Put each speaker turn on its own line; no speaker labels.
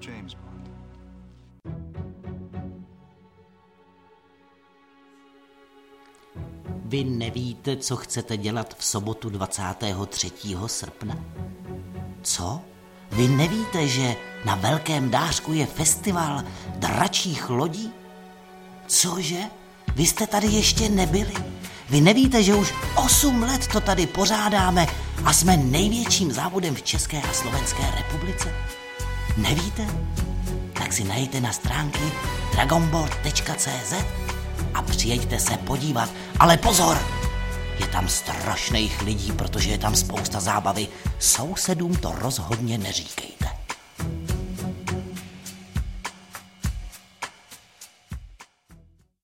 James Bond.
Vy nevíte, co chcete dělat v sobotu 23. srpna? Co? Vy nevíte, že na Velkém Dářku je festival dračích lodí? Cože? Vy jste tady ještě nebyli? Vy nevíte, že už 8 let to tady pořádáme a jsme největším závodem v České a Slovenské republice? Nevíte? Tak si najděte na stránky dragonboard.cz a přijeďte se podívat. Ale pozor! Je tam strašných lidí, protože je tam spousta zábavy. Sousedům to rozhodně neříkej.